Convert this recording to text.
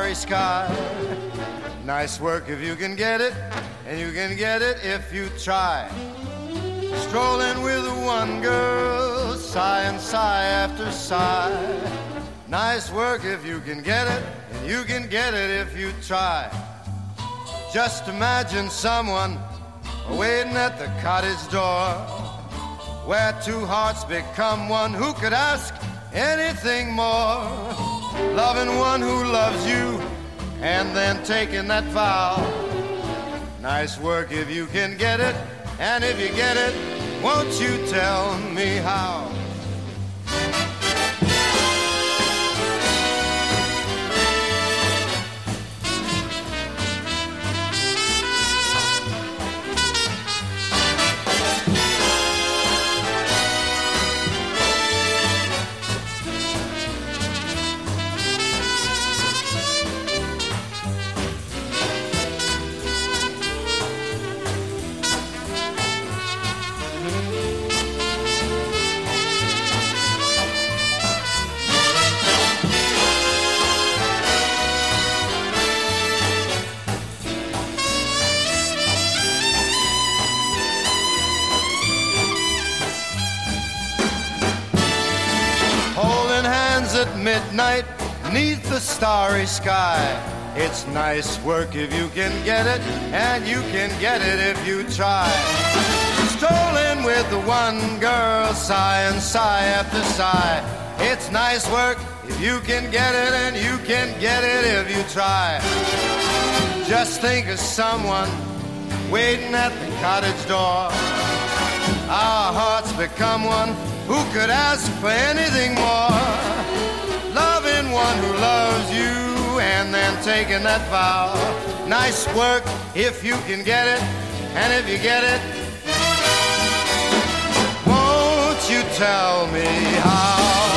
starry sky. Nice work if you can get it, and you can get it if you try. Strolling with one girl, sigh and sigh after sigh. Nice work if you can get it, and you can get it if you try. Just imagine someone waiting at the cottage door, where two hearts become one. Who could ask anything more? Loving one who loves you, and then taking that vow. Nice work if you can get it, and if you get it, won't you tell me how? At midnight, 'neath the starry sky. It's nice work if you can get it, and you can get it if you try. Strolling with the one girl, sigh and sigh after sigh. It's nice work if you can get it, and you can get it if you try. Just think of someone waiting at the cottage door. Our hearts become one. Who could ask for anything more? Loving one who loves you, and then taking that vow. Nice work if you can get it, and if you get it, won't you tell me how?